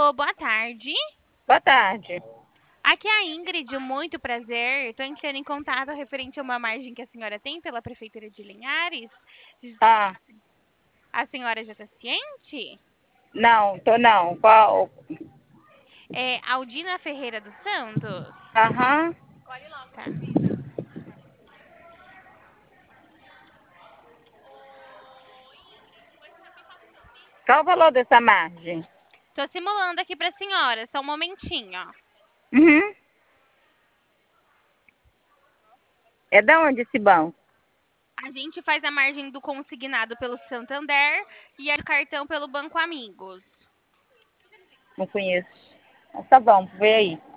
Alô, boa tarde. Boa tarde. Aqui é a Ingrid, muito prazer. Estou entrando em contato referente a uma margem que a senhora tem pela Prefeitura de Linhares. Ah, A senhora já está ciente? não, tô não. Qual? É Aldina Ferreira dos Santos? Aham. Tá. Qual o valor dessa margem? Estou simulando aqui para a senhora, só um momentinho. Uhum. É da onde esse banco? A gente faz a margem do consignado pelo Santander e a do cartão pelo Banco Amigos. Não conheço. Mas tá bom, vê aí.